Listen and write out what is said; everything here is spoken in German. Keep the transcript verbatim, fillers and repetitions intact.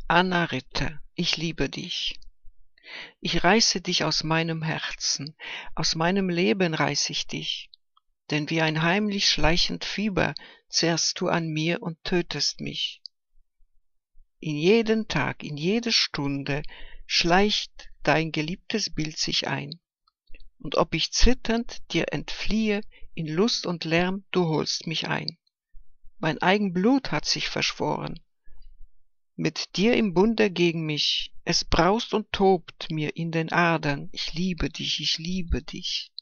Anna Ritter, ich liebe dich. Ich reiße dich aus meinem Herzen, aus meinem Leben reiß ich dich, denn wie ein heimlich schleichend Fieber zehrst du an mir und tötest mich. In jeden Tag, in jede Stunde schleicht dein geliebtes Bild sich ein, und ob ich zitternd dir entfliehe, in Lust und Lärm, du holst mich ein. Mein eigen Blut hat sich verschworen, mit dir im Bunde gegen mich, es braust und tobt mir in den Adern, ich liebe dich, ich liebe dich.